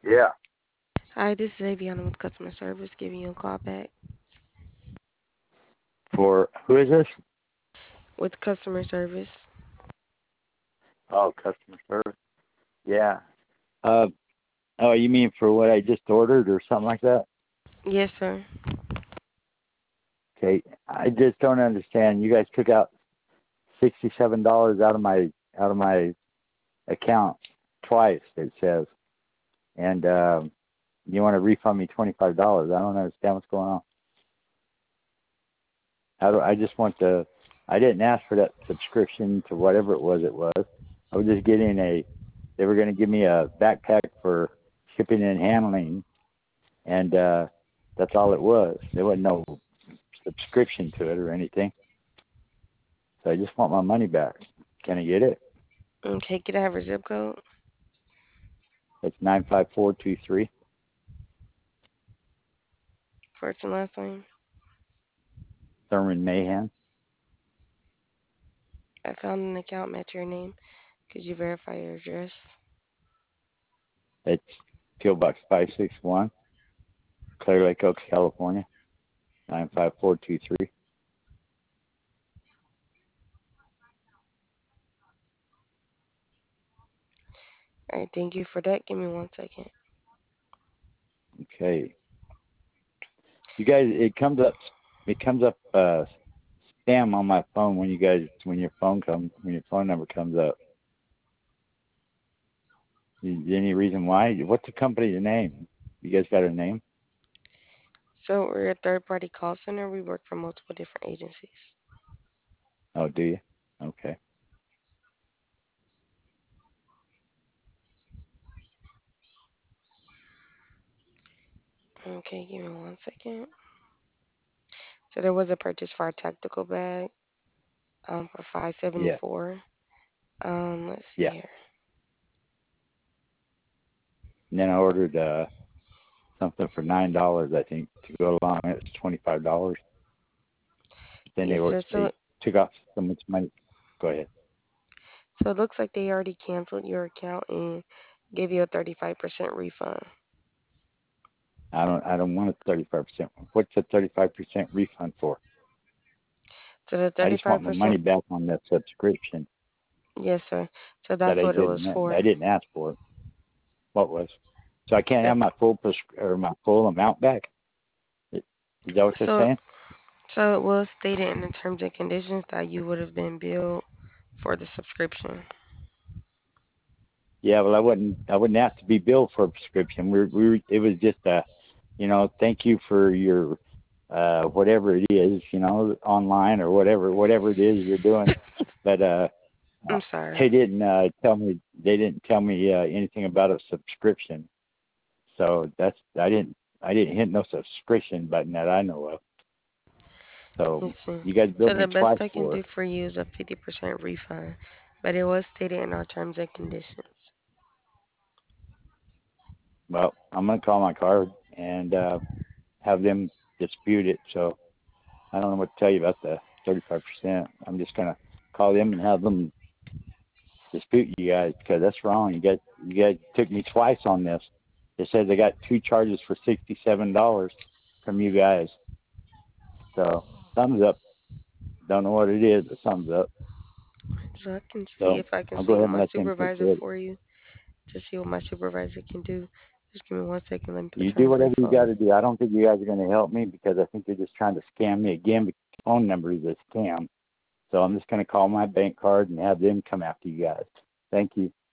Yeah. Hi, this is Aviana with customer service giving you a call back. For who is this? With customer service. Oh, customer service. Yeah. Uh, oh, you mean for what I just ordered or something like that? Yes, sir. Okay. I just don't understand. You guys took out $67 out of my account twice. It says, and you want to refund me $25. I don't understand what's going on. I just want the. I didn't ask for that subscription to whatever it was. It was. I was just getting a. They were going to give me a backpack for shipping and handling, and that's all it was. There wasn't no subscription to it or anything. So I just want my money back. Can I get it? Okay, can I have your zip code? It's 95423. First and last name. Thurman Mahan. I found an account match your name. Could you verify your address? It's PO Box 561, Clear Lake, Oaks, California 95423. All right, thank you for that. Give me 1 second. Okay. You guys, it comes up spam on my phone when when your phone number comes up. Any reason why? What's the company's name? You guys got a name? So we're a third-party call center. We work for multiple different agencies. Oh, do you? Okay. Okay, give me 1 second. So there was a purchase for our tactical bag for Yeah. 574. Let's see Yeah. here. And then I ordered something for $9, I think, to go along. It's $25. Then Yes, sir. they took off so much money. Go ahead. So it looks like they already canceled your account and gave you a 35% refund. I don't want a 35%. What's a 35% refund for? So the I just want my 35%, money back on that subscription yes, sir. So that that's what it was I for. didn't ask for. What was? So I can't So, have my full amount back. Is that what they're so, saying? so it was stated in the terms and conditions that you would have been billed for the subscription. Yeah, well, I wouldn't have to be billed for a prescription. It was just thank you for your whatever it is, online or whatever it is you're doing. But I'm sorry. they didn't tell me anything about a subscription. So I didn't hit no subscription button that I know of. So Listen. you guys So billed the me best twice I can for do it. for you is a 50% refund, but it was stated in our terms and conditions. Well, I'm gonna call my card and have them dispute it. So I don't know what to tell you about the 35%. I'm just gonna call them and have them dispute you guys because that's wrong. You guys took me twice on this. It says I got two charges for $67 from you guys. So thumbs up. Don't know what it is, but thumbs up. So I can see So if I can I'll go see ahead with and my let them take supervisor care of it. for you to see what my supervisor can do. Just give me 1 second. Let me put You you on do a brief whatever you got hold. to do. I don't think you guys are going to help me because I think they're just trying to scam me again. Because the phone number is a scam. So I'm just going to call my bank card and have them come after you guys. Thank you.